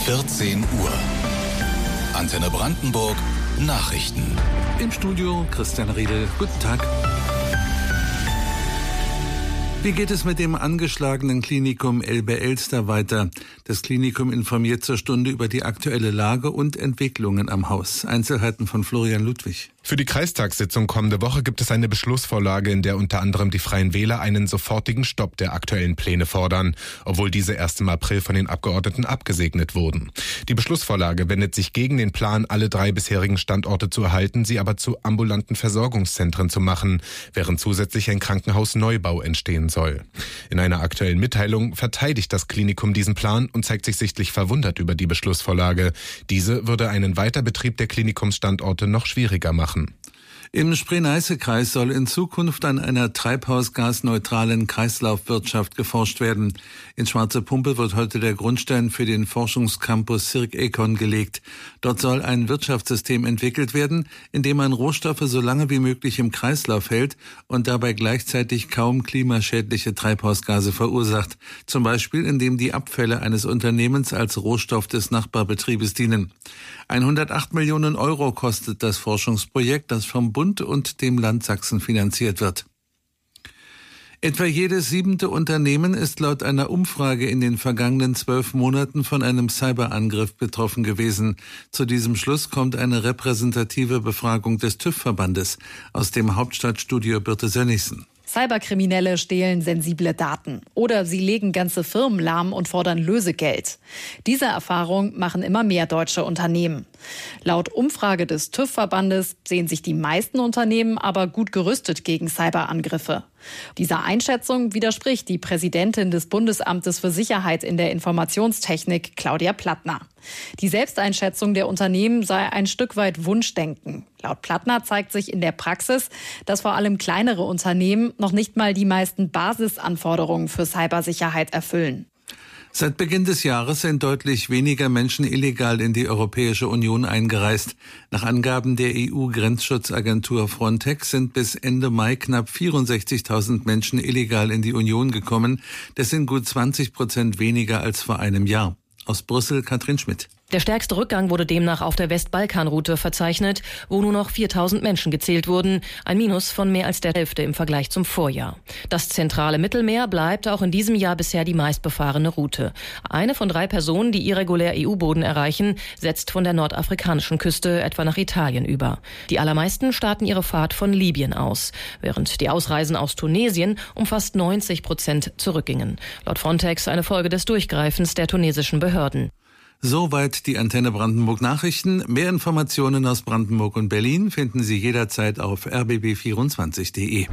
14 Uhr. Antenne Brandenburg Nachrichten. Im Studio Christian Riedel. Guten Tag. Wie geht es mit dem angeschlagenen Klinikum Elbe-Elster weiter? Das Klinikum informiert zur Stunde über die aktuelle Lage und Entwicklungen am Haus. Einzelheiten von Florian Ludwig. Für die Kreistagssitzung kommende Woche gibt es eine Beschlussvorlage, in der unter anderem die Freien Wähler einen sofortigen Stopp der aktuellen Pläne fordern, obwohl diese erst im April von den Abgeordneten abgesegnet wurden. Die Beschlussvorlage wendet sich gegen den Plan, alle 3 bisherigen Standorte zu erhalten, sie aber zu ambulanten Versorgungszentren zu machen, während zusätzlich ein Krankenhausneubau entstehen soll. In einer aktuellen Mitteilung verteidigt das Klinikum diesen Plan und zeigt sich sichtlich verwundert über die Beschlussvorlage. Diese würde einen Weiterbetrieb der Klinikumsstandorte noch schwieriger machen. Im Spree-Neiße-Kreis soll in Zukunft an einer treibhausgasneutralen Kreislaufwirtschaft geforscht werden. In Schwarze Pumpe wird heute der Grundstein für den Forschungscampus Circ-Econ gelegt. Dort soll ein Wirtschaftssystem entwickelt werden, in dem man Rohstoffe so lange wie möglich im Kreislauf hält und dabei gleichzeitig kaum klimaschädliche Treibhausgase verursacht. Zum Beispiel, indem die Abfälle eines Unternehmens als Rohstoff des Nachbarbetriebes dienen. 108 Millionen Euro kostet das Forschungsprojekt, das vom Bund und dem Land Sachsen finanziert wird. Etwa jedes 7. Unternehmen ist laut einer Umfrage in den vergangenen 12 Monaten von einem Cyberangriff betroffen gewesen. Zu diesem Schluss kommt eine repräsentative Befragung des TÜV-Verbandes aus dem Hauptstadtstudio Birte Sönnigsen. Cyberkriminelle stehlen sensible Daten oder sie legen ganze Firmen lahm und fordern Lösegeld. Diese Erfahrung machen immer mehr deutsche Unternehmen. Laut Umfrage des TÜV-Verbandes sehen sich die meisten Unternehmen aber gut gerüstet gegen Cyberangriffe. Dieser Einschätzung widerspricht die Präsidentin des Bundesamtes für Sicherheit in der Informationstechnik, Claudia Plattner. Die Selbsteinschätzung der Unternehmen sei ein Stück weit Wunschdenken. Laut Plattner zeigt sich in der Praxis, dass vor allem kleinere Unternehmen noch nicht mal die meisten Basisanforderungen für Cybersicherheit erfüllen. Seit Beginn des Jahres sind deutlich weniger Menschen illegal in die Europäische Union eingereist. Nach Angaben der EU-Grenzschutzagentur Frontex sind bis Ende Mai knapp 64.000 Menschen illegal in die Union gekommen. Das sind gut 20% weniger als vor einem Jahr. Aus Brüssel Katrin Schmidt. Der stärkste Rückgang wurde demnach auf der Westbalkanroute verzeichnet, wo nur noch 4.000 Menschen gezählt wurden, ein Minus von mehr als der Hälfte im Vergleich zum Vorjahr. Das zentrale Mittelmeer bleibt auch in diesem Jahr bisher die meistbefahrene Route. Eine von 3 Personen, die irregulär EU-Boden erreichen, setzt von der nordafrikanischen Küste etwa nach Italien über. Die allermeisten starten ihre Fahrt von Libyen aus, während die Ausreisen aus Tunesien um fast 90% zurückgingen. Laut Frontex eine Folge des Durchgreifens der tunesischen Behörden. Soweit die Antenne Brandenburg Nachrichten. Mehr Informationen aus Brandenburg und Berlin finden Sie jederzeit auf rbb24.de.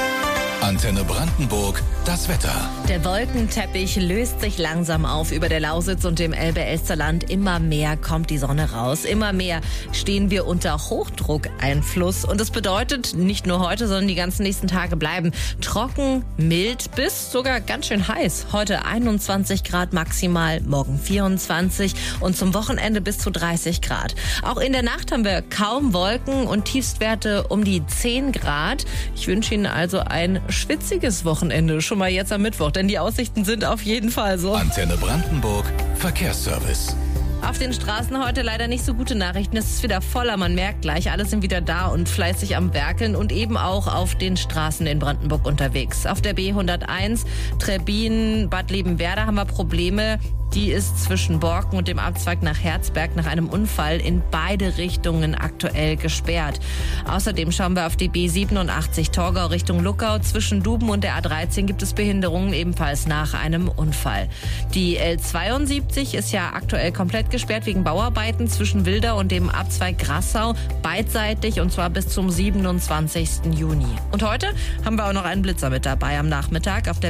Antenne Brandenburg, das Wetter. Der Wolkenteppich löst sich langsam auf über der Lausitz und dem Elbe-Elster-Land. Immer mehr kommt die Sonne raus. Immer mehr stehen wir unter Hochdruckeinfluss. Und das bedeutet, nicht nur heute, sondern die ganzen nächsten Tage bleiben trocken, mild bis sogar ganz schön heiß. Heute 21 Grad maximal, morgen 24 und zum Wochenende bis zu 30 Grad. Auch in der Nacht haben wir kaum Wolken und Tiefstwerte um die 10 Grad. Ich wünsche Ihnen also ein schwitziges Wochenende, schon mal jetzt am Mittwoch, denn die Aussichten sind auf jeden Fall so. Antenne Brandenburg, Verkehrsservice. Auf den Straßen heute leider nicht so gute Nachrichten. Es ist wieder voller, man merkt gleich, alle sind wieder da und fleißig am Werkeln und eben auch auf den Straßen in Brandenburg unterwegs. Auf der B101 Trebbin, Bad Liebenwerda haben wir Probleme. Die ist zwischen Borken und dem Abzweig nach Herzberg nach einem Unfall in beide Richtungen aktuell gesperrt. Außerdem schauen wir auf die B87 Torgau Richtung Luckau. Zwischen Duben und der A13 gibt es Behinderungen ebenfalls nach einem Unfall. Die L72 ist ja aktuell komplett gesperrt wegen Bauarbeiten zwischen Wildau und dem Abzweig Grassau. Beidseitig und zwar bis zum 27. Juni. Und heute haben wir auch noch einen Blitzer mit dabei am Nachmittag. Auf der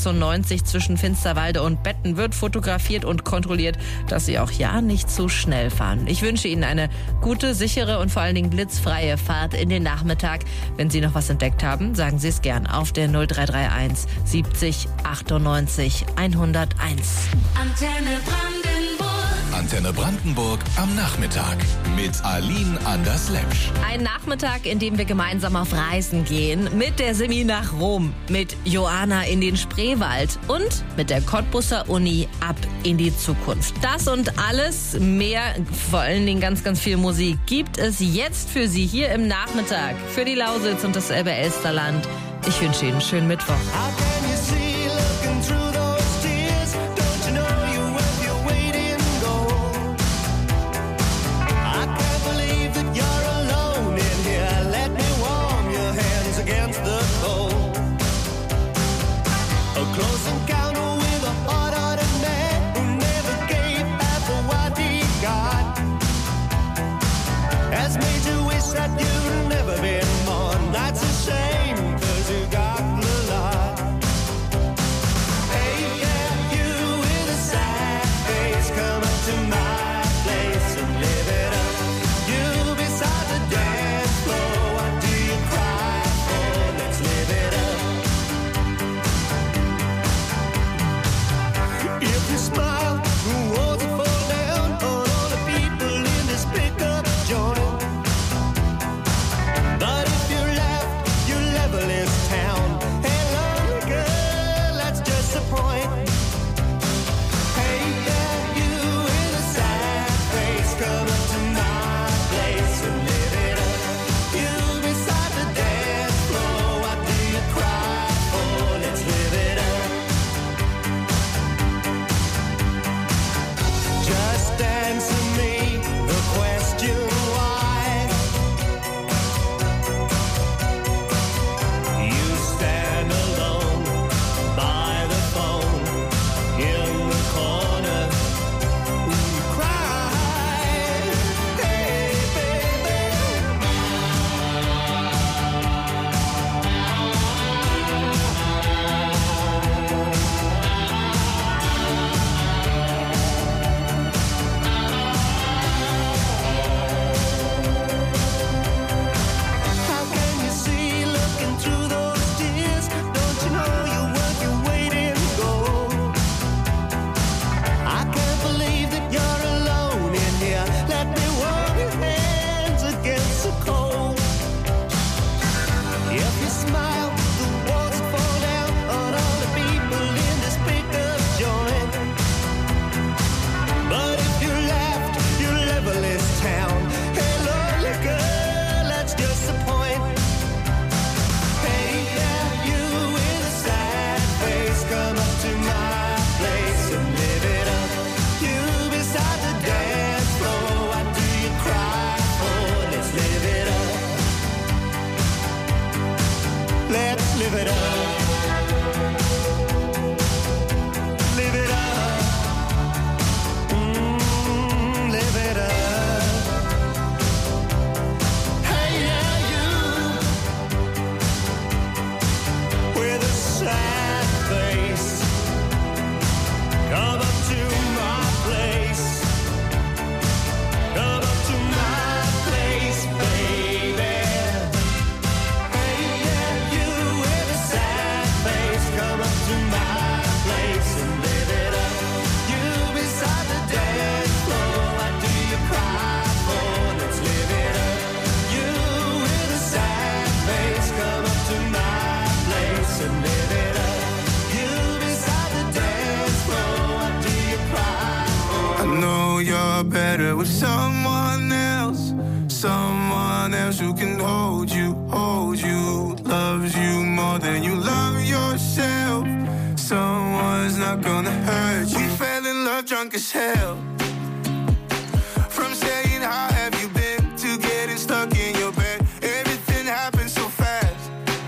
B96 zwischen Finsterwalde und Betten wird fotografiert und kontrolliert, dass Sie auch ja nicht zu schnell fahren. Ich wünsche Ihnen eine gute, sichere und vor allen Dingen blitzfreie Fahrt in den Nachmittag. Wenn Sie noch was entdeckt haben, sagen Sie es gern auf der 0331 70 98 101. Antenne Brandenburg. Antenne Brandenburg am Nachmittag mit Aline Anders-Lepsch. Ein Nachmittag, in dem wir gemeinsam auf Reisen gehen. Mit der Simi nach Rom, mit Joanna in den Spreewald und mit der Cottbusser Uni ab in die Zukunft. Das und alles mehr, vor allen Dingen ganz, ganz viel Musik, gibt es jetzt für Sie hier im Nachmittag. Für die Lausitz und das Elbe-Elsterland. Ich wünsche Ihnen einen schönen Mittwoch. Better with someone else who can hold you, loves you more than you love yourself. Someone's not gonna hurt you. We fell in love drunk as hell. From saying how have you been to getting stuck in your bed. Everything happened so fast.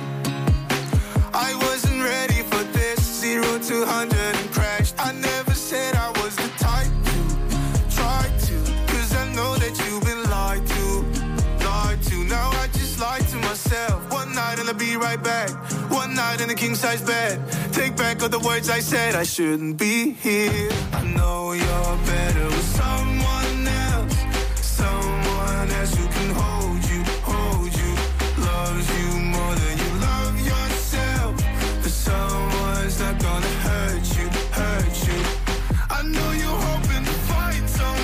I wasn't ready for this. 0 to 100 and crashed. I never said I was the type to try to, 'cause I know that you've been lied to. Now I just lied to myself. One night and I'll be right back. One night in a king-size bed. Take back all the words I said. I shouldn't be here. I know you're better with someone else. Someone else who can hold you, loves you more than you love yourself. But someone's not gonna hurt you. I know you're hoping to find someone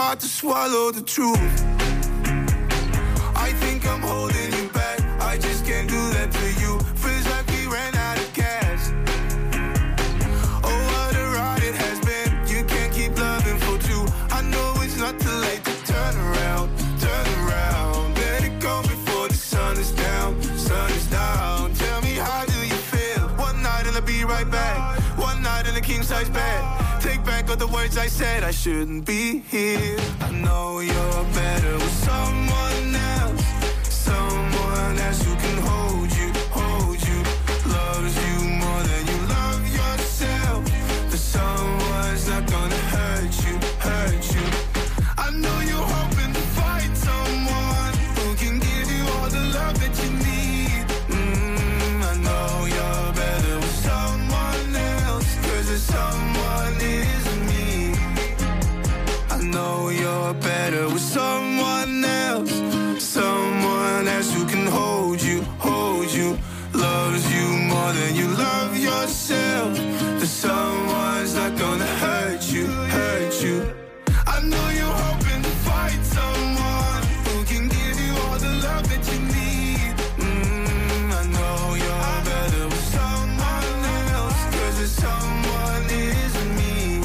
hard to swallow the truth. I think I'm holding you back, I just can't do that to you. Feels like we ran out of gas. Oh, what a ride it has been. You can't keep loving for two. I know it's not too late to turn around, turn around. Let it go before the sun is down, sun is down. Tell me, how do you feel? One night and I'll be right back. One night in a king-size bed. Take back all the words I said, I shouldn't be here. I know you're better with someone else. Someone else who can hold you, loves you more than you love yourself. But someone's not gonna hurt you. I know you're hoping to find someone who can give you all the love that you need. I know you're better with someone else, 'cause there's someone isn't me. I know you're better with someone else. Someone else who can hold you, loves you more than you love yourself. But someone's not gonna hurt you. I know you're hoping to find someone who can give you all the love that you need. I know you're better with someone else, 'cause there's someone isn't me.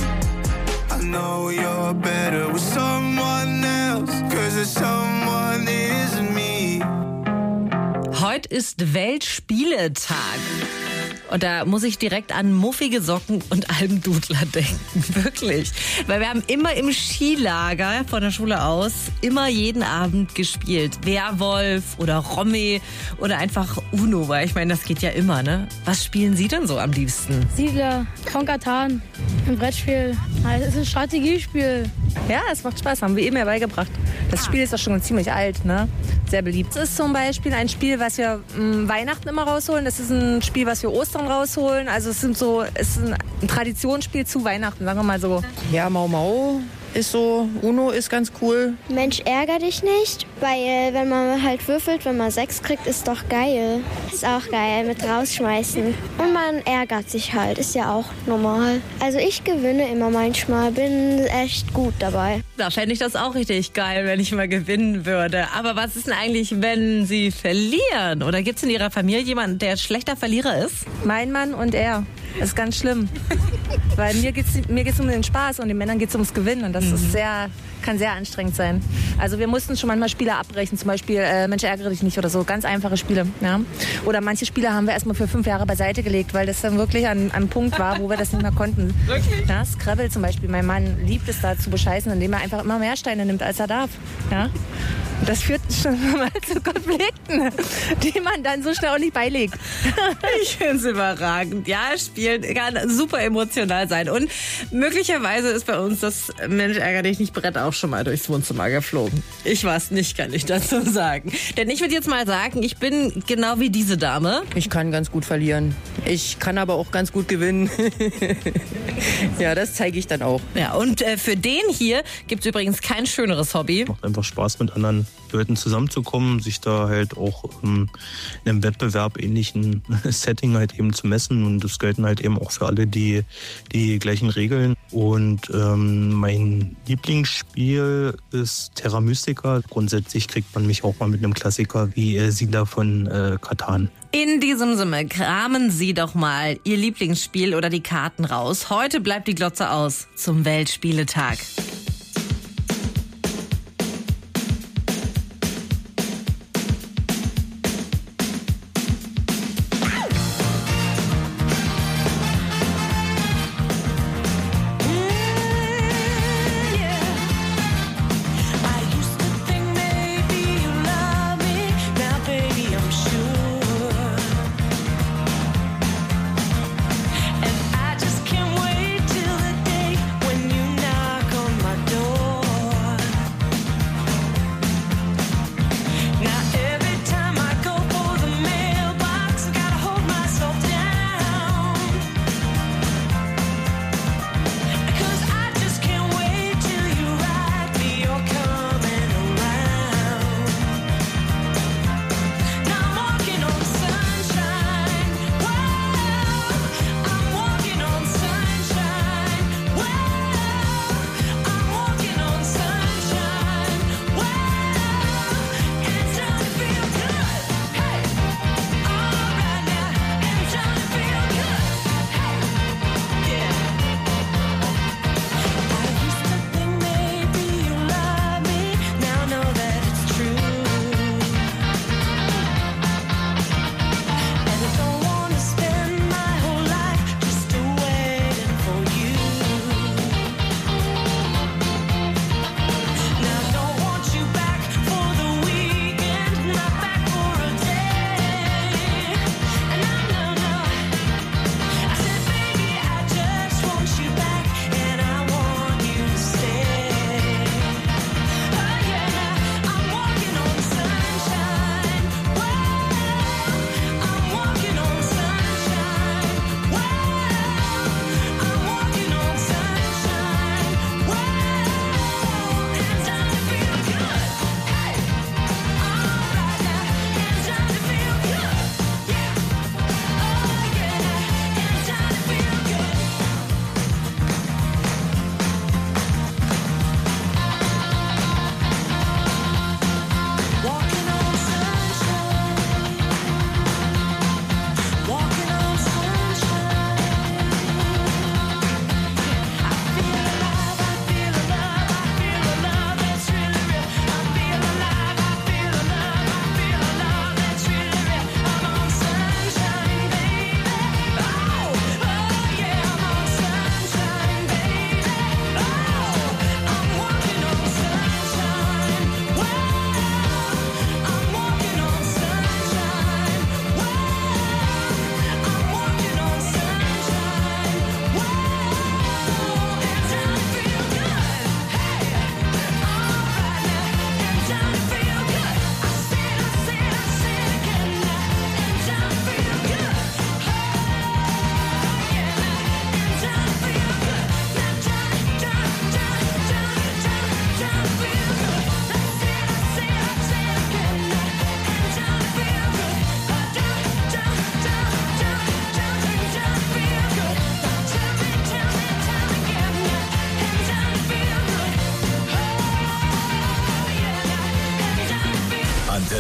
I know you're better with someone else, 'cause there's someone isn't me. Heute ist Weltspieletag. Und da muss ich direkt an muffige Socken und Almdudler denken. Wirklich. Weil wir haben immer im Skilager von der Schule aus immer jeden Abend gespielt. Werwolf oder Romy oder einfach Uno. Weil ich meine, das geht ja immer, ne? Was spielen Sie denn so am liebsten? Siedler, von Katan, ein Brettspiel. Es ist ein Strategiespiel. Ja, es macht Spaß, haben wir eben ja beigebracht. Das Spiel ist doch schon ziemlich alt, ne? Sehr beliebt. Es ist zum Beispiel ein Spiel, was wir Weihnachten immer rausholen. Das ist ein Spiel, was wir Ostern rausholen. Also es ist ein Traditionsspiel zu Weihnachten, sagen wir mal so. Ja, Mau Mau ist so, Uno ist ganz cool. Mensch, ärger dich nicht, weil wenn man halt würfelt, wenn man 6 kriegt, ist doch geil. Ist auch geil, mit rausschmeißen. Und man ärgert sich halt, ist ja auch normal. Also ich gewinne immer manchmal, bin echt gut dabei. Da fände ich das auch richtig geil, wenn ich mal gewinnen würde. Aber was ist denn eigentlich, wenn Sie verlieren? Oder gibt es in Ihrer Familie jemanden, der schlechter Verlierer ist? Mein Mann und er. Das ist ganz schlimm. Weil mir geht's um den Spaß und den Männern geht's ums Gewinnen. Und das ist kann sehr anstrengend sein. Also wir mussten schon manchmal Spiele abbrechen. Zum Beispiel Mensch, ärgere dich nicht oder so. Ganz einfache Spiele. Ja? Oder manche Spiele haben wir erstmal für 5 Jahre beiseite gelegt, weil das dann wirklich an einem Punkt war, wo wir das nicht mehr konnten. Wirklich? Ja, Scrabble zum Beispiel. Mein Mann liebt es da zu bescheißen, indem er einfach immer mehr Steine nimmt, als er darf. Ja? Und das führt schon mal zu Konflikten, die man dann so schnell auch nicht beilegt. Ich finde es überragend. Ja, Spielen kann super emotional sein. Und möglicherweise ist bei uns das Mensch, ärgere dich nicht Brett auch schon mal durchs Wohnzimmer geflogen. Ich weiß nicht, kann ich dazu sagen. Denn ich würde jetzt mal sagen, ich bin genau wie diese Dame. Ich kann ganz gut verlieren. Ich kann aber auch ganz gut gewinnen. Ja, das zeige ich dann auch. Ja, und für den hier gibt es übrigens kein schöneres Hobby. Macht einfach Spaß, mit anderen Leuten zusammenzukommen, sich da halt auch in einem Wettbewerb ähnlichen Setting halt eben zu messen. Und das gelten halt eben auch für alle die gleichen Regeln. Und mein Lieblingsspiel ist Terra Mystica. Grundsätzlich kriegt man mich auch mal mit einem Klassiker wie Siedler von Katan. In diesem Sinne, kramen Sie doch mal Ihr Lieblingsspiel oder die Karten raus. Heute bleibt die Glotze aus zum Weltspieletag.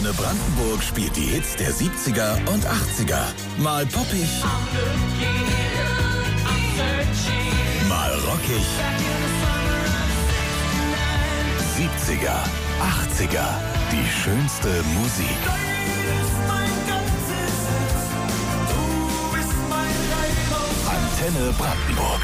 Antenne Brandenburg spielt die Hits der 70er und 80er. Mal poppig, mal rockig. 70er, 80er, die schönste Musik. Antenne Brandenburg.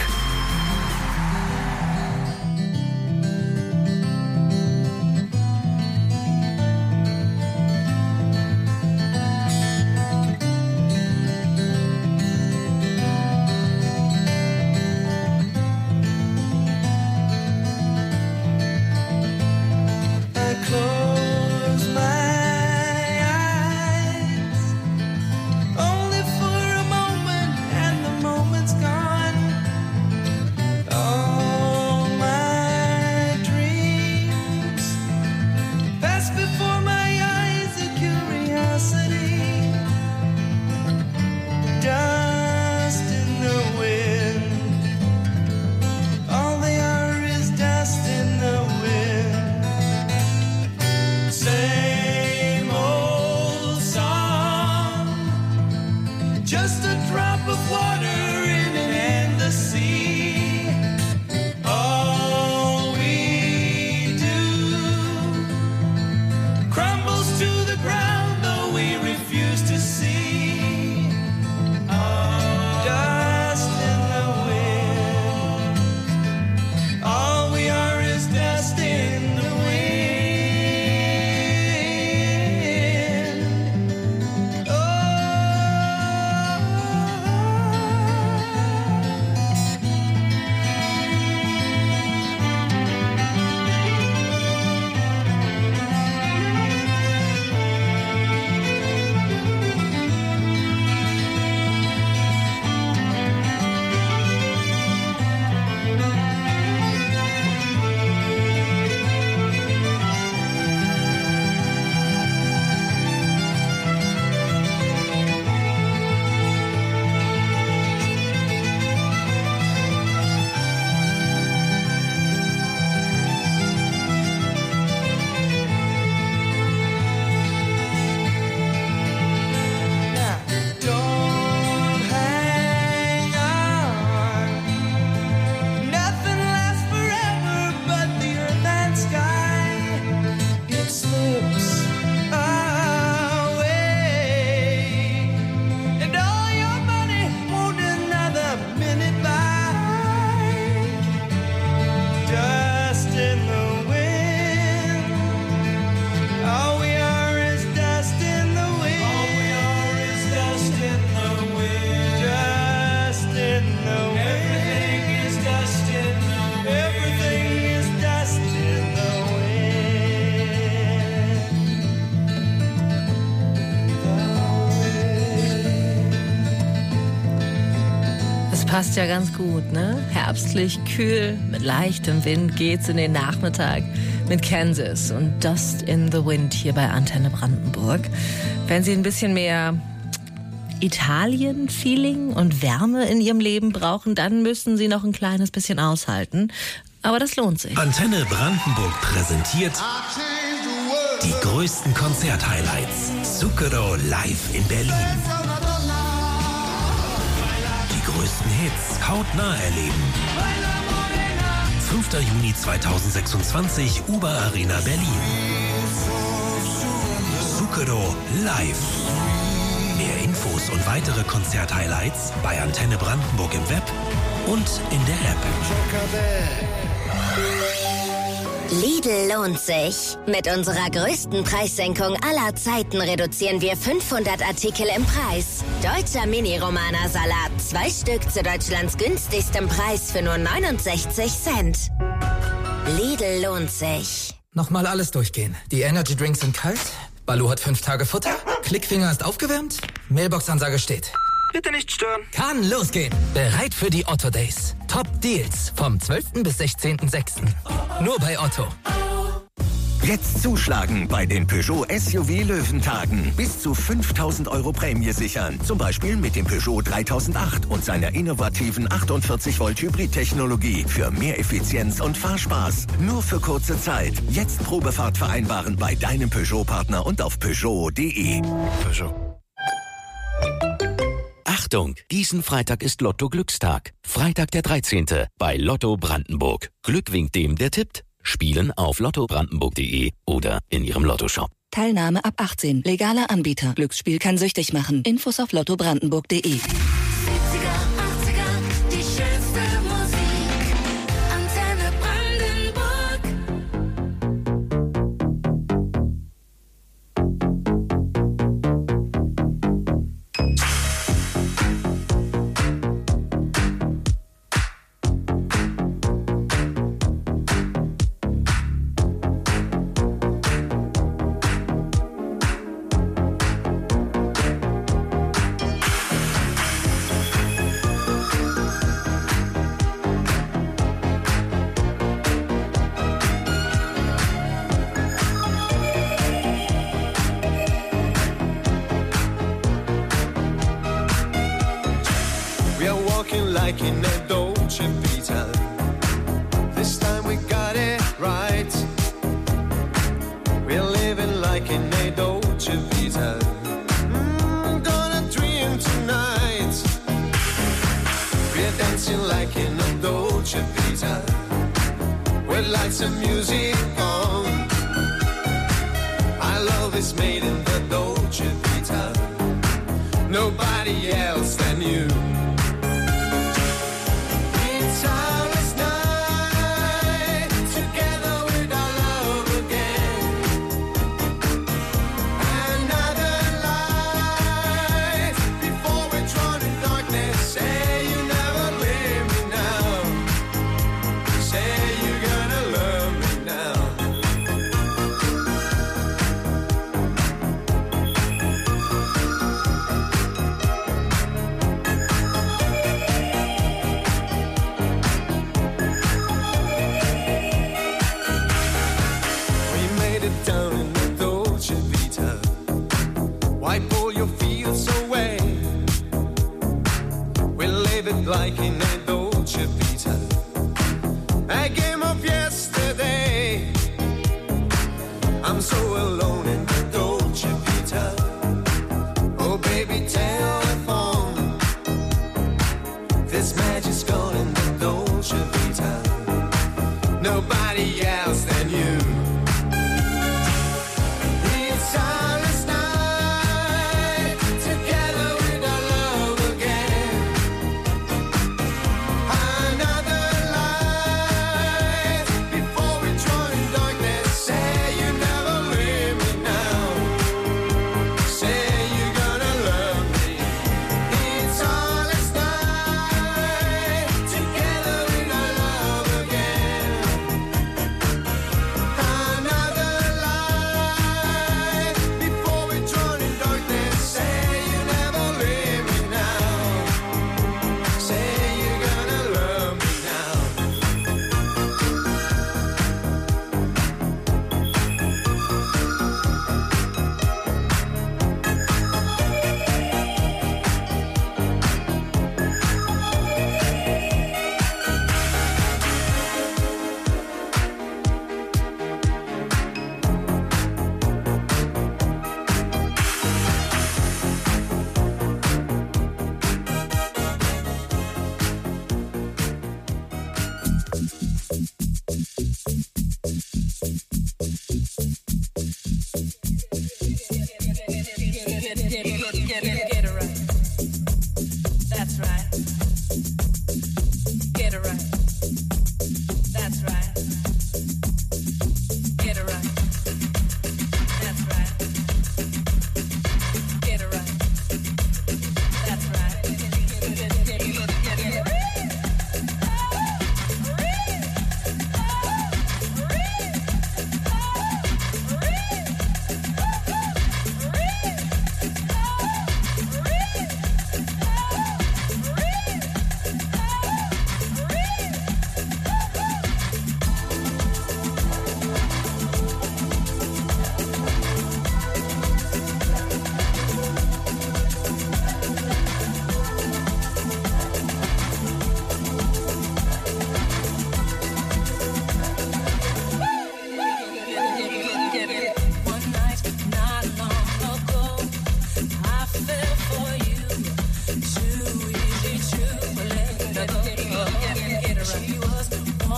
Passt ja ganz gut, ne? Herbstlich, kühl, mit leichtem Wind geht's in den Nachmittag mit Kansas und Dust in the Wind hier bei Antenne Brandenburg. Wenn Sie ein bisschen mehr Italien-Feeling und Wärme in Ihrem Leben brauchen, dann müssen Sie noch ein kleines bisschen aushalten. Aber das lohnt sich. Antenne Brandenburg präsentiert die größten Konzert-Highlights. Zucchero live in Berlin. Die größten Hits hautnah erleben. 5. Juni 2026, Uber Arena Berlin. Zucchero live. Mehr Infos und weitere Konzert-Highlights bei Antenne Brandenburg im Web und in der App. Lidl lohnt sich. Mit unserer größten Preissenkung aller Zeiten reduzieren wir 500 Artikel im Preis. Deutscher Mini-Romana-Salat. 2 Stück zu Deutschlands günstigstem Preis für nur 69 Cent. Lidl lohnt sich. Nochmal alles durchgehen. Die Energy Drinks sind kalt. Balu hat 5 Tage Futter. Klickfinger ist aufgewärmt. Mailbox-Ansage steht. Bitte nicht stören. Kann losgehen. Bereit für die Otto Days. Top Deals vom 12. bis 16.06. Nur bei Otto. Jetzt zuschlagen bei den Peugeot SUV Löwentagen. Bis zu 5.000 € Prämie sichern. Zum Beispiel mit dem Peugeot 3008 und seiner innovativen 48-Volt Hybrid-Technologie für mehr Effizienz und Fahrspaß. Nur für kurze Zeit. Jetzt Probefahrt vereinbaren bei deinem Peugeot-Partner und auf Peugeot.de. Peugeot. Achtung, diesen Freitag ist Lotto-Glückstag. Freitag der 13. bei Lotto Brandenburg. Glück winkt dem, der tippt. Spielen auf lottobrandenburg.de oder in Ihrem Lottoshop. Teilnahme ab 18. Legaler Anbieter. Glücksspiel kann süchtig machen. Infos auf lottobrandenburg.de. like in a Dolce Vita. This time we got it right. We're living like in a Dolce Vita. Gonna dream tonight. We're dancing like in a Dolce Vita. With lights and music on. Our love is made in the Dolce Vita. Nobody else than you. It's our last night together with our love again. Another life before we're drawn in darkness. Say you never leave me now. Say you're gonna love me now. Down in the Dolce Vita. Wipe all your fears away. We live it like in a Dolce Vita. A game of yesterday. I'm so alone in the Dolce Vita. Oh baby, telephone. This magic's gone in the Dolce Vita. Nobody else than you. It's our last night together with our love again. Another life before we drown in darkness. Say you never leave me now. Say you're gonna love me. It's our last night together with our love again. Another life before we drown in darkness. Say you never leave me now. Say you're gonna love me now. Get it right. That's right. Get it right. That's right. Get it right. That's right. Get it right. That's right.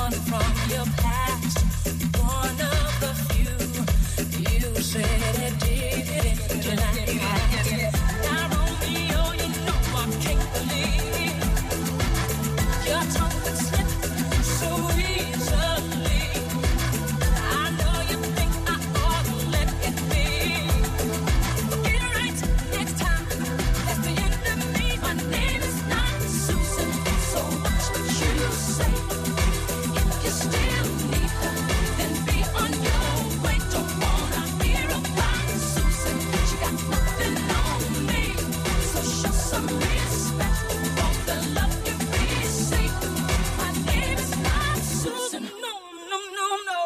on from your past. One of the few. You said it didn't tonight. Now Romeo, you know I can't believe your tongue would slip so easily. I know you think I ought to let it be. Get it right next time. That's the end of me. My name is not Susan. So watch what you say. If you still need her, then be on your way. Don't wanna hear about Susan. She got nothing on me. So show some respect for the love you receive. My name is not Susan. No, no, no, no.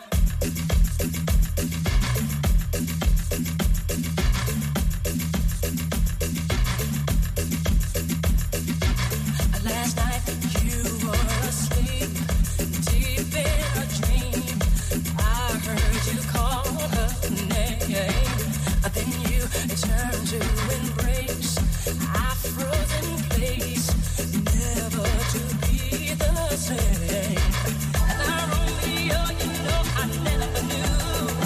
Last night you were asleep, deep in a dream. I heard you call her name. Then you turned to embrace. I froze in place, never to be the same. Now Romeo, you know I never knew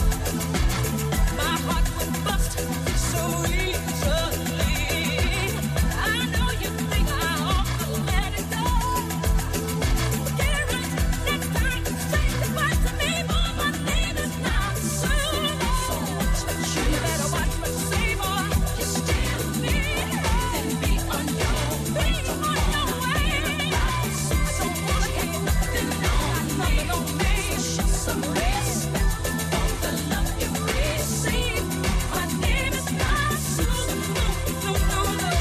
my heart would bust so easily. I know you think I ought to let it go. Get it right next time. Say goodbye to me, boy. My name is not Susan. So watch what you better watch what you say, boy. You still need her, then be on your way. Don't wanna hear about Susan. She got nothing on me. Show some respect for the love you receive. My name is not Susan. No, no, no, no.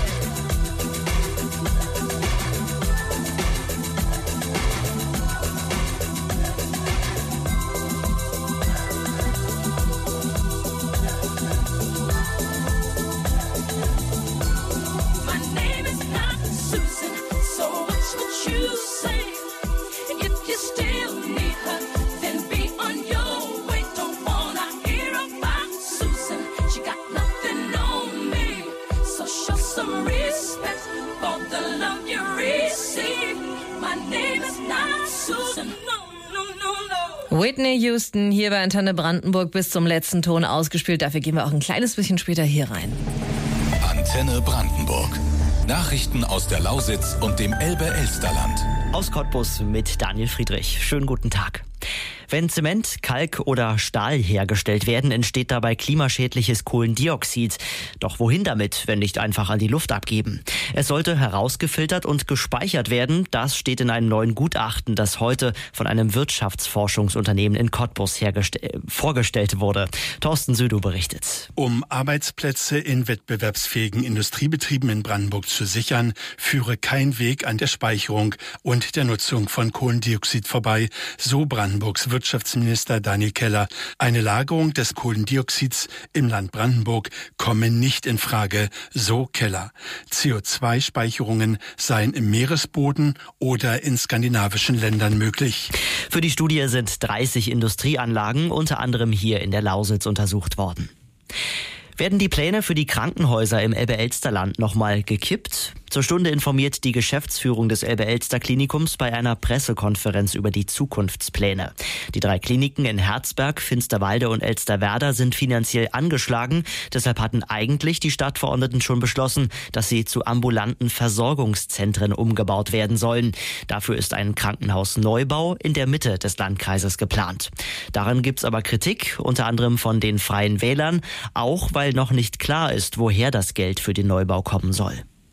My name is not Susan, so watch what you say. And if you still need her, then be on your way. Don't wanna hear about Susan. She got nothing on me. So show some respect for the love you receive. My name is not Susan. No, no, no, no. Whitney Houston hier bei Antenne Brandenburg bis zum letzten Ton ausgespielt. Dafür gehen wir auch ein kleines bisschen später hier rein. Antenne Brandenburg. Nachrichten aus der Lausitz und dem Elbe-Elsterland. Aus Cottbus mit Daniel Friedrich. Schönen guten Tag. Wenn Zement, Kalk oder Stahl hergestellt werden, entsteht dabei klimaschädliches Kohlendioxid. Doch wohin damit, wenn nicht einfach an die Luft abgeben? Es sollte herausgefiltert und gespeichert werden. Das steht in einem neuen Gutachten, das heute von einem Wirtschaftsforschungsunternehmen in Cottbus vorgestellt wurde. Thorsten Südow berichtet. Um Arbeitsplätze in wettbewerbsfähigen Industriebetrieben in Brandenburg zu sichern, führe kein Weg an der Speicherung und der Nutzung von Kohlendioxid vorbei, so Brandenburgs Wirtschaftsminister Daniel Keller. Eine Lagerung des Kohlendioxids im Land Brandenburg komme nicht in Frage, so Keller. CO2-Speicherungen seien im Meeresboden oder in skandinavischen Ländern möglich. Für die Studie sind 30 Industrieanlagen, unter anderem hier in der Lausitz, untersucht worden. Werden die Pläne für die Krankenhäuser im Elbe-Elsterland nochmal gekippt? Zur Stunde informiert die Geschäftsführung des Elbe-Elster-Klinikums bei einer Pressekonferenz über die Zukunftspläne. Die 3 Kliniken in Herzberg, Finsterwalde und Elsterwerda sind finanziell angeschlagen. Deshalb hatten eigentlich die Stadtverordneten schon beschlossen, dass sie zu ambulanten Versorgungszentren umgebaut werden sollen. Dafür ist ein Krankenhausneubau in der Mitte des Landkreises geplant. Daran gibt's aber Kritik, unter anderem von den Freien Wählern, auch weil noch nicht klar ist, woher das Geld für den Neubau kommen soll.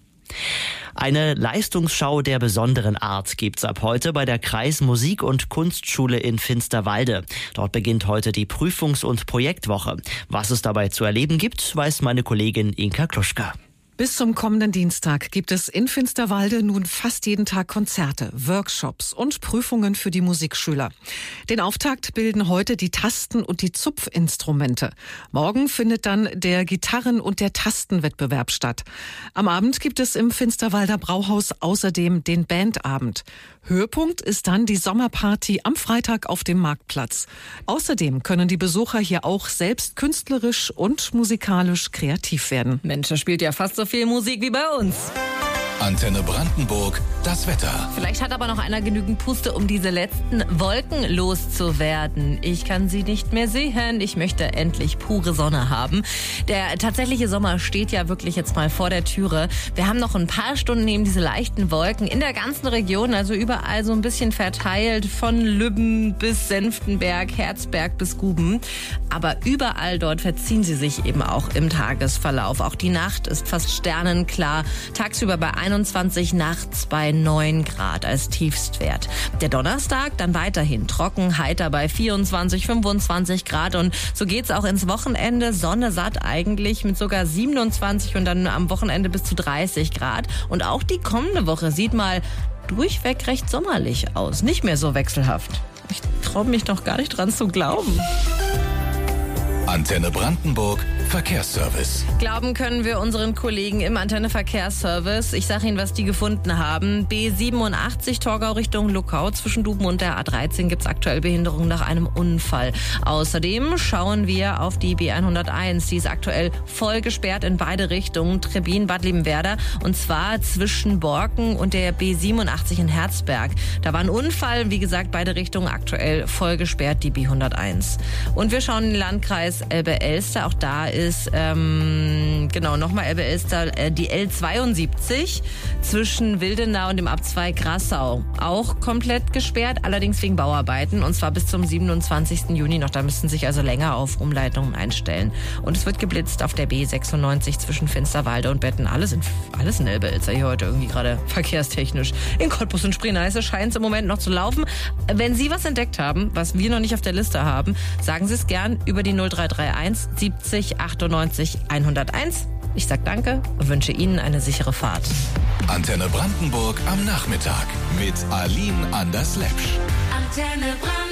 Eine Leistungsschau der besonderen Art gibt's ab heute bei der Kreismusik- und Kunstschule in Finsterwalde. Dort beginnt heute die Prüfungs- und Projektwoche. Was es dabei zu erleben gibt, weiß meine Kollegin Inka Kluschka. Bis zum kommenden Dienstag gibt es in Finsterwalde nun fast jeden Tag Konzerte, Workshops und Prüfungen für die Musikschüler. Den Auftakt bilden heute die Tasten- und die Zupfinstrumente. Morgen findet dann der Gitarren- und der Tastenwettbewerb statt. Am Abend gibt es im Finsterwalder Brauhaus außerdem den Bandabend. Höhepunkt ist dann die Sommerparty am Freitag auf dem Marktplatz. Außerdem können die Besucher hier auch selbst künstlerisch und musikalisch kreativ werden. Mensch, da spielt ja fast so viel Musik wie bei uns. Antenne Brandenburg, das Wetter. Vielleicht hat aber noch einer genügend Puste, um diese letzten Wolken loszuwerden. Ich kann sie nicht mehr sehen. Ich möchte endlich pure Sonne haben. Der tatsächliche Sommer steht ja wirklich jetzt mal vor der Türe. Wir haben noch ein paar Stunden neben diese leichten Wolken in der ganzen Region, also überall so ein bisschen verteilt, von Lübben bis Senftenberg, Herzberg bis Guben. Aber überall dort verziehen sie sich eben auch im Tagesverlauf. Auch die Nacht ist fast sternenklar. Tagsüber bei 21, nachts bei 9 Grad als Tiefstwert. Der Donnerstag dann weiterhin trocken, heiter bei 24, 25 Grad und so geht's auch ins Wochenende. Sonne satt eigentlich mit sogar 27 und dann am Wochenende bis zu 30 Grad. Und auch die kommende Woche sieht mal durchweg recht sommerlich aus. Nicht mehr so wechselhaft. Ich traue mich noch gar nicht dran zu glauben. Antenne Brandenburg, Verkehrsservice. Glauben können wir unseren Kollegen im Antenne Verkehrsservice. Ich sage Ihnen, was die gefunden haben. B87 Torgau Richtung Luckau. Zwischen Duben und der A13 gibt es aktuell Behinderung nach einem Unfall. Außerdem schauen wir auf die B101. Die ist aktuell voll gesperrt in beide Richtungen. Trebin, Bad Liebenwerda. Und zwar zwischen Borken und der B87 in Herzberg. Da war ein Unfall. Wie gesagt, beide Richtungen aktuell voll gesperrt, die B101. Und wir schauen in den Landkreis Elbe-Elster. Auch da ist, nochmal Elbe-Elster, die L72 zwischen Wildenau und dem Abzweig Grassau. Auch komplett gesperrt, allerdings wegen Bauarbeiten. Und zwar bis zum 27. Juni noch. Da müssten sich also länger auf Umleitungen einstellen. Und es wird geblitzt auf der B96 zwischen Finsterwalde und Betten. Alles in Elbe-Elster hier heute irgendwie gerade verkehrstechnisch. In Cottbus und Spree-Neiße scheint es im Moment noch zu laufen. Wenn Sie was entdeckt haben, was wir noch nicht auf der Liste haben, sagen Sie es gern über die 0331 70 98 101. Ich sag danke und wünsche Ihnen eine sichere Fahrt. Antenne Brandenburg am Nachmittag mit Aline Anders-Lepsch. Antenne Brandenburg.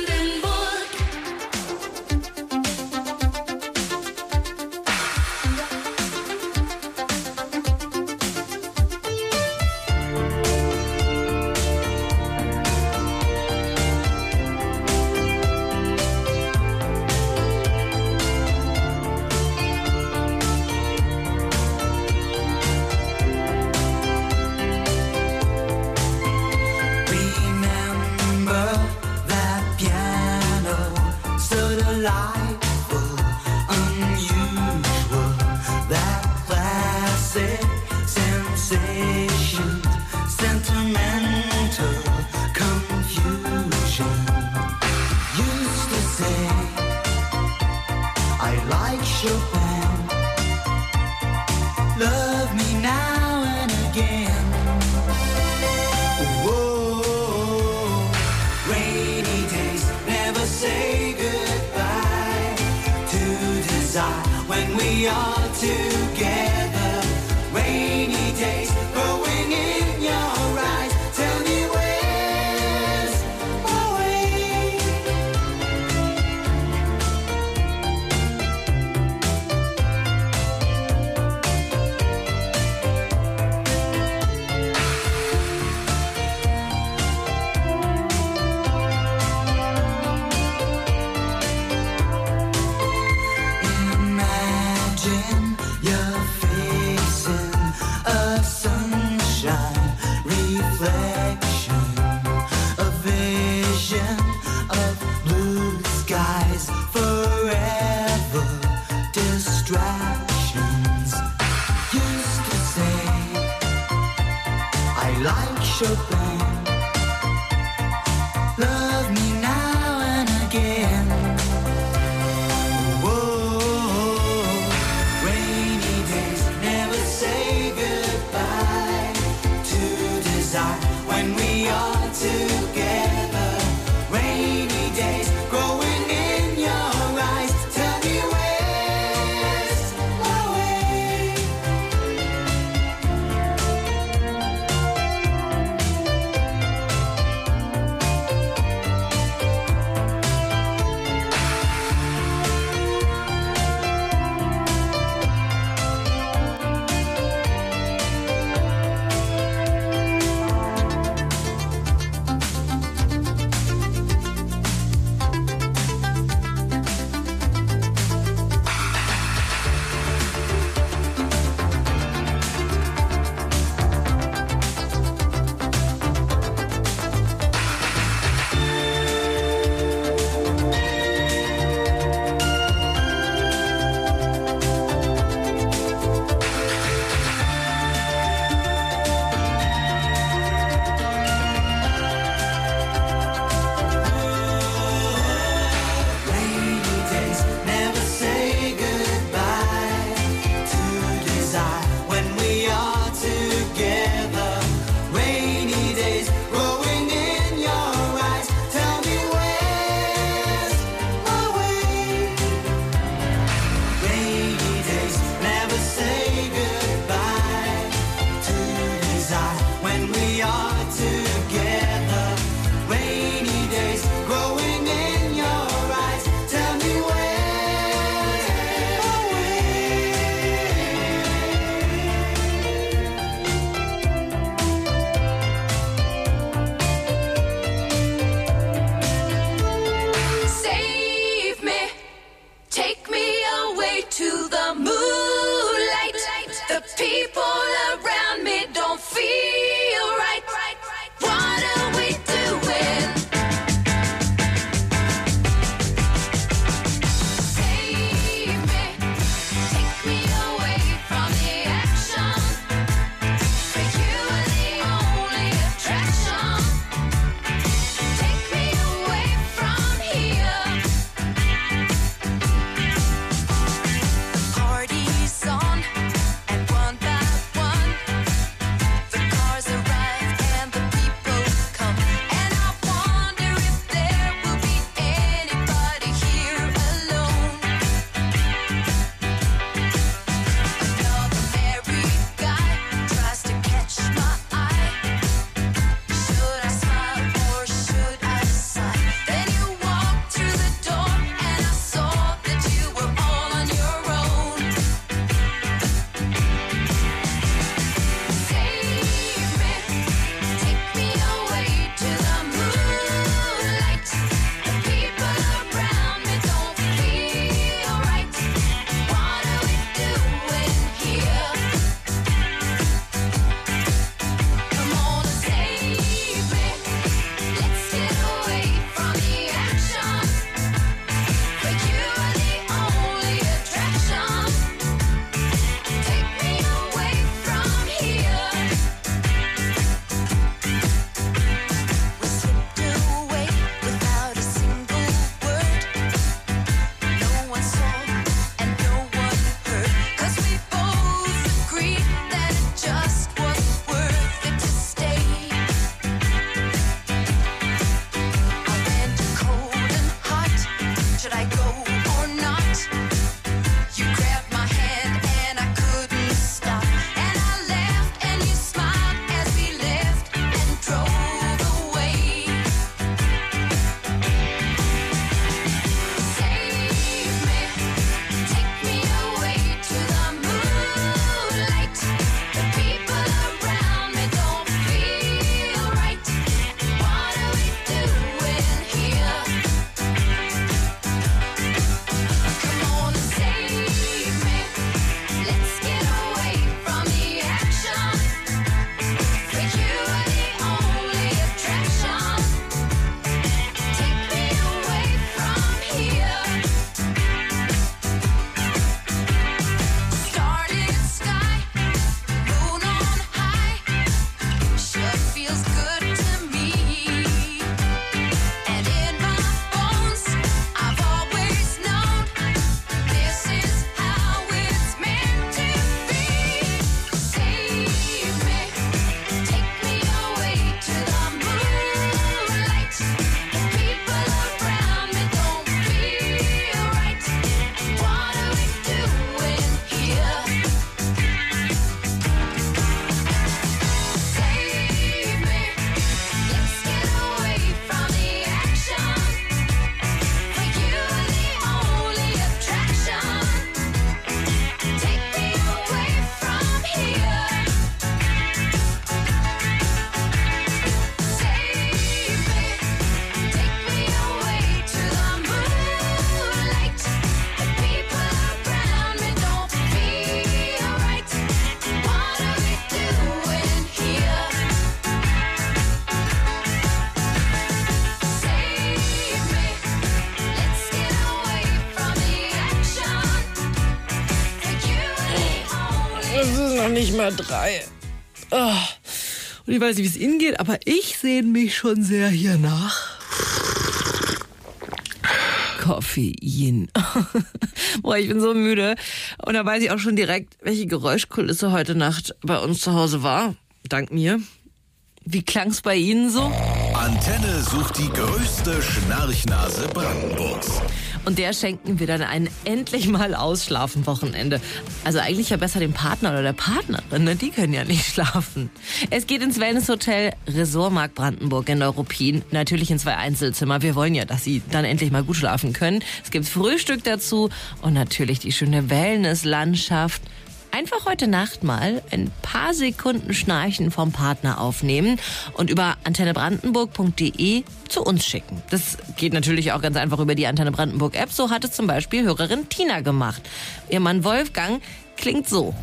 nicht mal 3. Oh. Und ich weiß nicht, wie es Ihnen geht, aber ich sehne mich schon sehr hier nach Koffein. Boah, ich bin so müde. Und da weiß ich auch schon direkt, welche Geräuschkulisse heute Nacht bei uns zu Hause war. Dank mir. Wie klang's bei Ihnen so? Antenne sucht die größte Schnarchnase Brandenburgs. Und der schenken wir dann ein endlich mal Ausschlafen-Wochenende. Also eigentlich ja besser dem Partner oder der Partnerin, ne? Die können ja nicht schlafen. Es geht ins Wellnesshotel Resortmarkt Brandenburg in Neuruppin. Natürlich in 2 Einzelzimmer. Wir wollen ja, dass Sie dann endlich mal gut schlafen können. Es gibt Frühstück dazu und natürlich die schöne Wellnesslandschaft. Einfach heute Nacht mal ein paar Sekunden Schnarchen vom Partner aufnehmen und über antennebrandenburg.de zu uns schicken. Das geht natürlich auch ganz einfach über die Antenne Brandenburg App. So hat es zum Beispiel Hörerin Tina gemacht. Ihr Mann Wolfgang klingt so.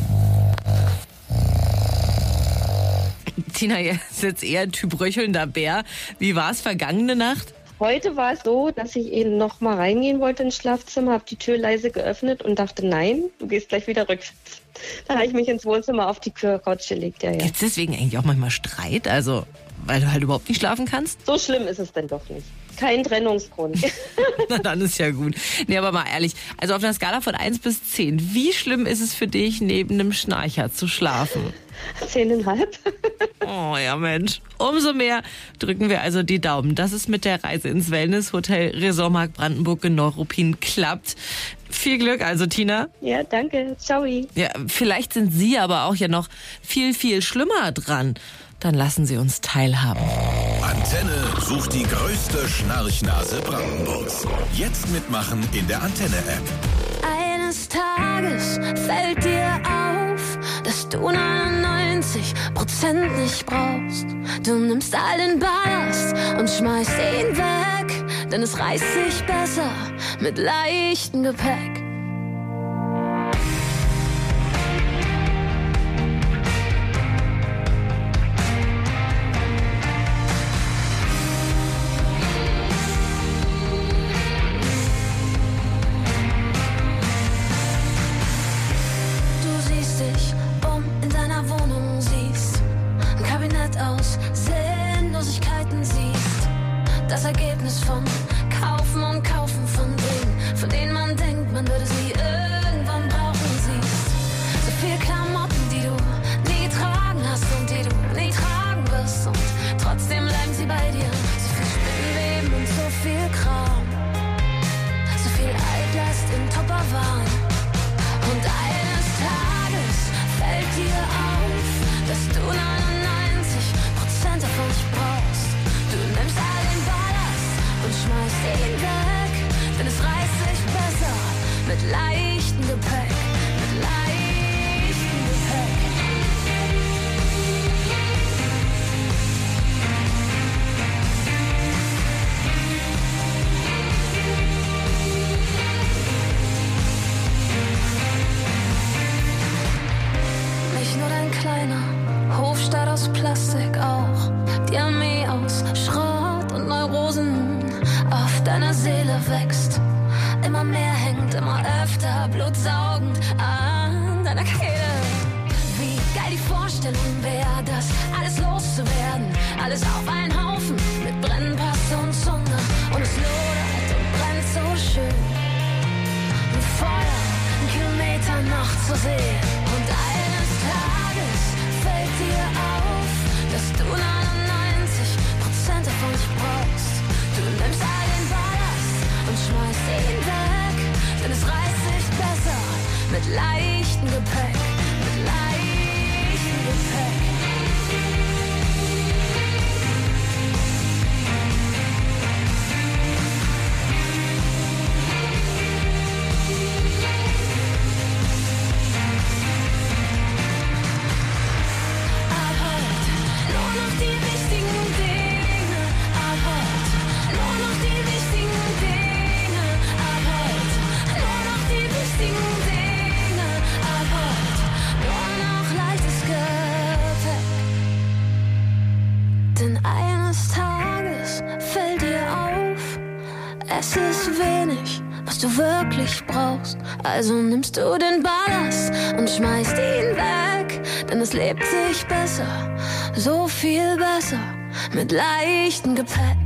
Tina, ihr ist jetzt eher ein Typ röchelnder Bär. Wie war es vergangene Nacht? Heute war es so, dass ich eben noch mal reingehen wollte ins Schlafzimmer, habe die Tür leise geöffnet und dachte, nein, du gehst gleich wieder rückwärts. Dann habe ich mich ins Wohnzimmer auf die Couch gelegt. Ja. Gibt's deswegen eigentlich auch manchmal Streit? Also, weil du halt überhaupt nicht schlafen kannst? So schlimm ist es denn doch nicht. Kein Trennungsgrund. Na, dann ist ja gut. Nee, aber mal ehrlich, also auf einer Skala von 1 bis 10, wie schlimm ist es für dich, neben einem Schnarcher zu schlafen? 10,5. Oh ja, Mensch. Umso mehr drücken wir also die Daumen, dass es mit der Reise ins Wellnesshotel Resortmarkt Brandenburg in Neuruppin klappt. Viel Glück also, Tina. Ja, danke. Ciao. Ja, vielleicht sind Sie aber auch ja noch viel, viel schlimmer dran. Dann lassen Sie uns teilhaben. Antenne sucht die größte Schnarchnase Brandenburgs. Jetzt mitmachen in der Antenne-App. Eines Tages fällt dir auf, dass du 99% nicht brauchst. Du nimmst all den Ballast und schmeißt ihn weg, denn es reißt sich besser mit leichtem Gepäck. Aus Sinnlosigkeiten siehst, das Ergebnis von Kaufen und Kaufen von denen man denkt, man würde sie irgendwann brauchen, siehst. So viel Klamotten, die du nie getragen hast und die du nie tragen wirst und trotzdem bleiben sie bei dir. So viel Spinnweben und so viel Kram, so viel Altlast im Tupperwaren. Und eines Tages fällt dir auf, dass du 99% davon nicht brauchst. Du nimmst all den Ballast und schmeißt ihn weg, denn es reißt sich besser mit leichtem Gepäck, mit leichtem Gepäck. Nicht nur dein kleiner Hofstaat aus Plastik, auch die Armee aus Schrott und Neurosen auf deiner Seele wächst. Immer mehr hängt, immer öfter blutsaugend an deiner Kehle. Wie geil die Vorstellung wäre, das alles loszuwerden. Alles auf einen Haufen mit Brennpaste und Zunge. Und es lodert und brennt so schön. Ein Feuer, ein Kilometer noch zu sehen. Und eines Tages fällt dir auf, dass du 99% davon nicht brauchst. Du nimmst all den Ballast und schmeißt ihn weg, denn es reißt sich besser mit leichtem Gepäck, mit leichtem Gepäck. Es ist wenig, was du wirklich brauchst. Also nimmst du den Ballast und schmeißt ihn weg, denn es lebt sich besser, so viel besser, mit leichtem Gepäck.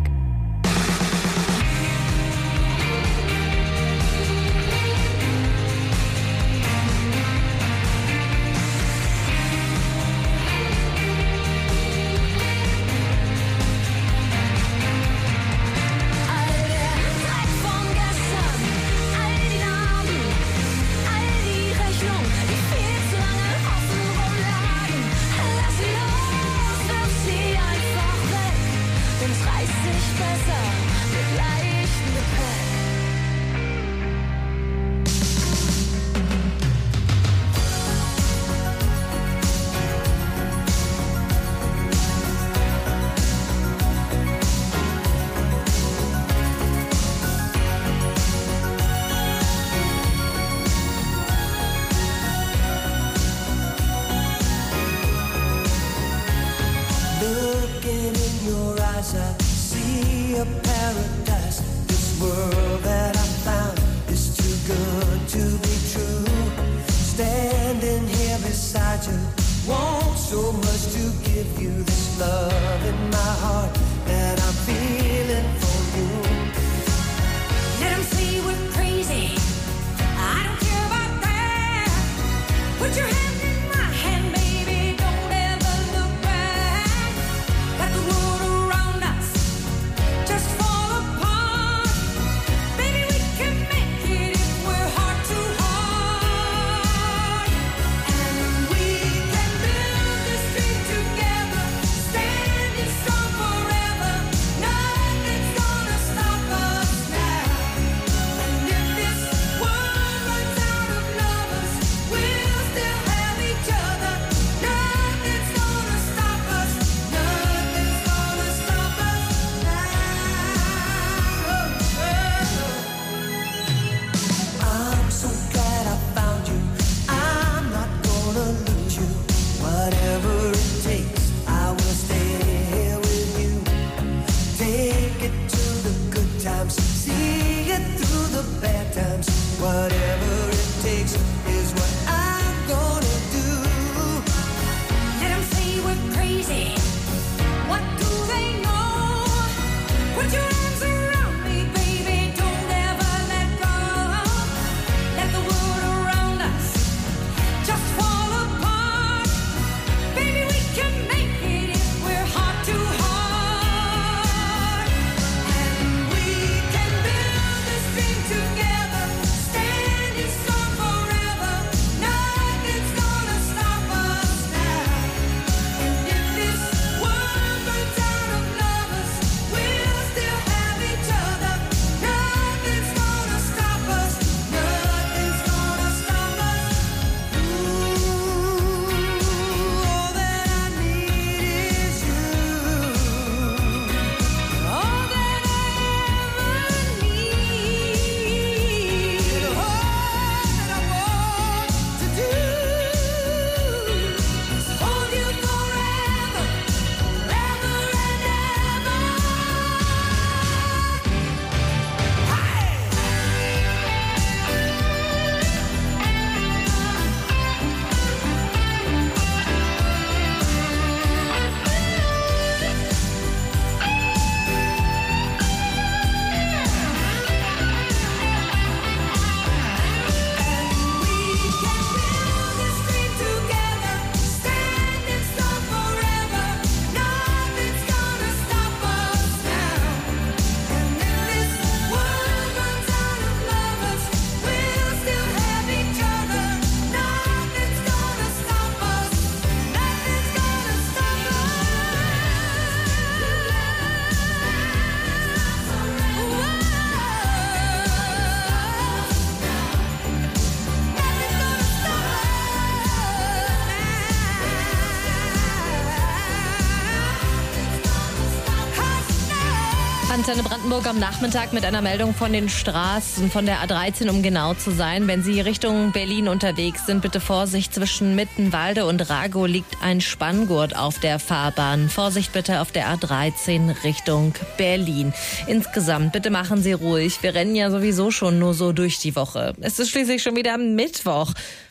Antenne Brandenburg am Nachmittag mit einer Meldung von den Straßen von der A13, um genau zu sein. Wenn Sie Richtung Berlin unterwegs sind, bitte Vorsicht. Zwischen Mittenwalde und Ragow liegt ein Spanngurt auf der Fahrbahn. Vorsicht bitte auf der A13 Richtung Berlin. Insgesamt bitte machen Sie ruhig. Wir rennen ja sowieso schon nur so durch die Woche. Es ist schließlich schon wieder Mittwoch.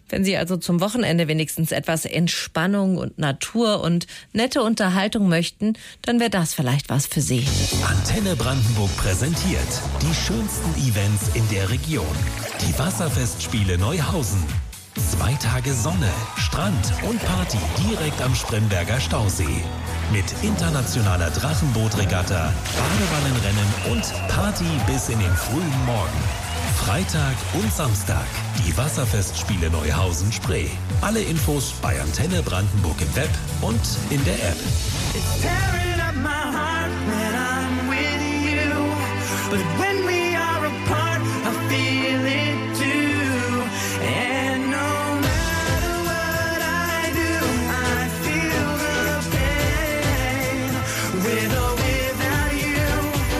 Wenn Sie also zum Wochenende wenigstens etwas Entspannung und Natur und nette Unterhaltung möchten, dann wäre das vielleicht was für Sie. Antenne Brandenburg präsentiert die schönsten Events in der Region. Die Wasserfestspiele Neuhausen. 2 Tage Sonne, Strand und Party direkt am Spremberger Stausee. Mit internationaler Drachenbootregatta, Badewannenrennen und Party bis in den frühen Morgen. Freitag und Samstag. Die Wasserfestspiele Neuhausen-Spree. Alle Infos bei Antenne Brandenburg im Web und in der App. It's tearing up my heart when I'm with you. But when we are apart, I feel it too. And no matter what I do, I feel the pain. With or without you.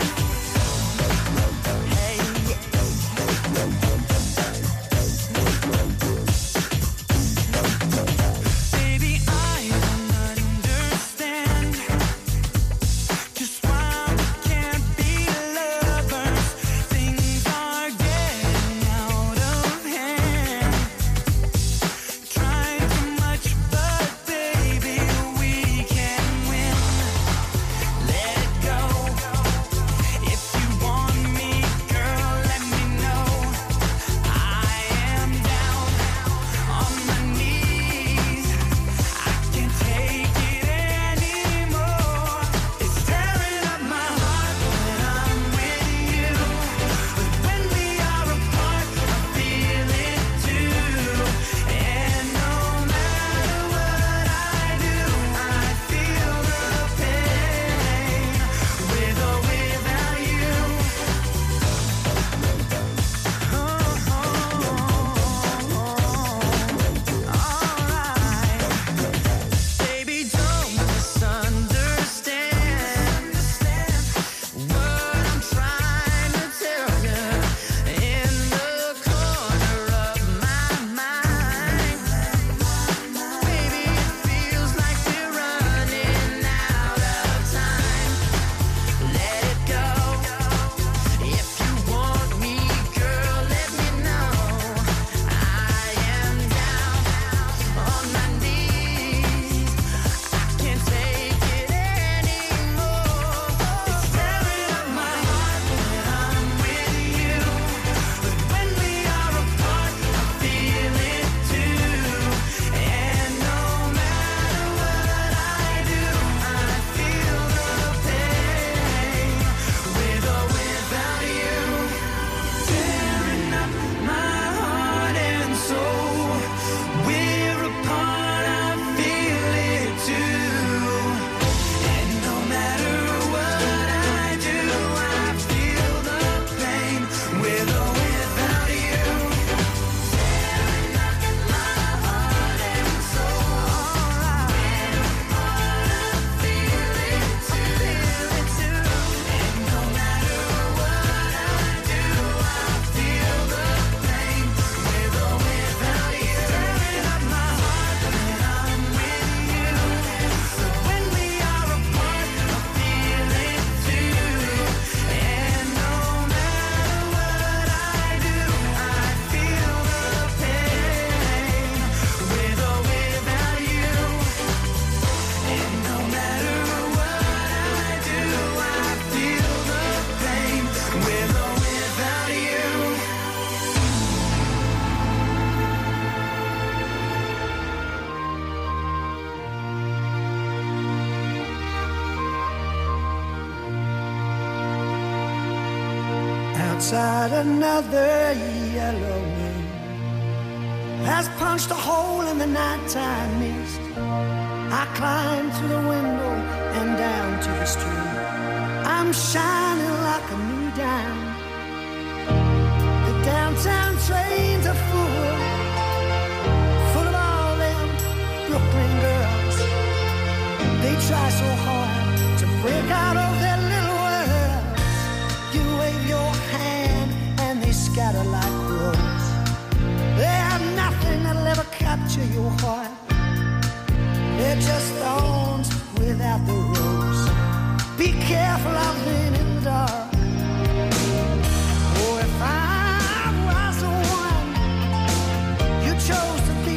Hey. Baby, I don't understand just why we can't be lovers. Things are getting out of hand. Trying too much, but baby, we can win. Let it go. If you want me, girl, let me know. I am down on my knees. I can't take it anymore. It's tearing up my heart when I'm with you. But when we are apart, I feel it too. And no matter what I do, I feel the pain. With or without you. Baby, don't misunderstand what I'm trying to tell you. In the corner of my mind, baby, it feels like we're running out of time. Let it go. If you want me, girl, let me know. I am down on my knees. I can't take it anymore. It's tearing up my heart when I'm with you. But when we are apart, I feel it too. And no matter what I do, I feel the pain. With or without you. Tearing up my heart and soul. We're apart, I feel it too. And no matter what I do, I feel the pain. With or without you. Tearing up my heart and soul. We're apart, I feel it too. And no matter what I do, I feel the pain. With or without you. Tearing up my heart when I'm with you. But when we are apart, I feel it too. And no matter what I do, I feel the pain. With or without you. And no matter what I do, I feel the pain. With or without you. Outside, another yellow moon has punched a hole in the nighttime mist. I climb through the window and down to the street. I'm shining like a new dime. The downtown trains are full of all them Brooklyn girls. They try so hard to break out of their little world. You wave your hand and they scatter like crows. They have nothing that'll ever capture your heart. They're just thorns without the rose. Be careful out there in the dark. Oh, if I was the one you chose to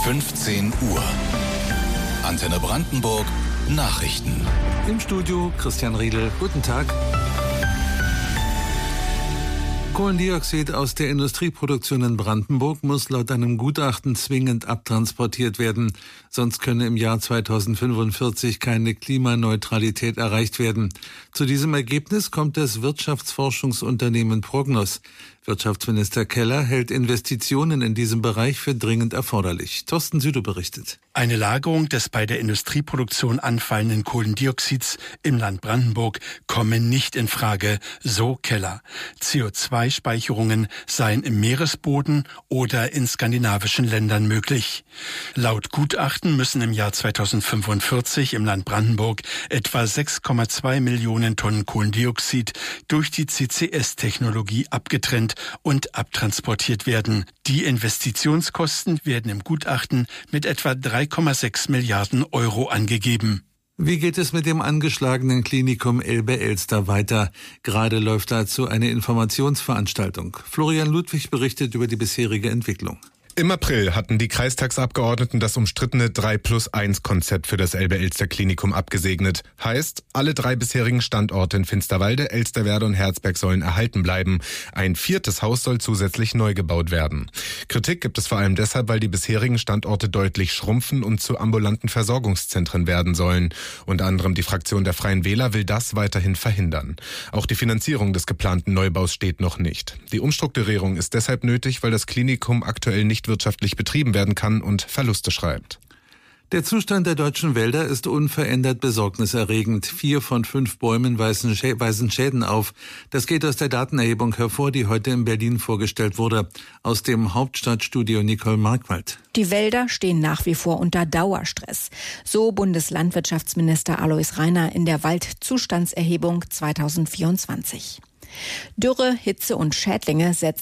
15 Uhr. Antenne Brandenburg, Nachrichten. Im Studio Christian Riedel. Guten Tag. Kohlendioxid aus der Industrieproduktion in Brandenburg muss laut einem Gutachten zwingend abtransportiert werden. Sonst könne im Jahr 2045 keine Klimaneutralität erreicht werden. Zu diesem Ergebnis kommt das Wirtschaftsforschungsunternehmen Prognos. Wirtschaftsminister Keller hält Investitionen in diesem Bereich für dringend erforderlich. Thorsten Südow berichtet. Eine Lagerung des bei der Industrieproduktion anfallenden Kohlendioxids im Land Brandenburg komme nicht in Frage, so Keller. CO2-Speicherungen seien im Meeresboden oder in skandinavischen Ländern möglich. Laut Gutachten müssen im Jahr 2045 im Land Brandenburg etwa 6,2 Millionen Tonnen Kohlendioxid durch die CCS-Technologie abgetrennt und abtransportiert werden. Die Investitionskosten werden im Gutachten mit etwa 3,6 Milliarden Euro angegeben. Wie geht es mit dem angeschlagenen Klinikum Elbe-Elster weiter? Gerade läuft dazu eine Informationsveranstaltung. Florian Ludwig berichtet über die bisherige Entwicklung. Im April hatten die Kreistagsabgeordneten das umstrittene 3+1-Konzept für das Elbe-Elster-Klinikum abgesegnet. Heißt, alle 3 bisherigen Standorte in Finsterwalde, Elsterwerda und Herzberg sollen erhalten bleiben. Ein 4. Haus soll zusätzlich neu gebaut werden. Kritik gibt es vor allem deshalb, weil die bisherigen Standorte deutlich schrumpfen und zu ambulanten Versorgungszentren werden sollen. Unter anderem die Fraktion der Freien Wähler will das weiterhin verhindern. Auch die Finanzierung des geplanten Neubaus steht noch nicht. Die Umstrukturierung ist deshalb nötig, weil das Klinikum aktuell nicht wirtschaftlich betrieben werden kann und Verluste schreibt. Der Zustand der deutschen Wälder ist unverändert besorgniserregend. 4 von 5 Bäumen weisen Schäden auf. Das geht aus der Datenerhebung hervor, die heute in Berlin vorgestellt wurde. Aus dem Hauptstadtstudio Nicole Markwald. Die Wälder stehen nach wie vor unter Dauerstress. So Bundeslandwirtschaftsminister Alois Rainer in der Waldzustandserhebung 2024. Dürre, Hitze und Schädlinge setzen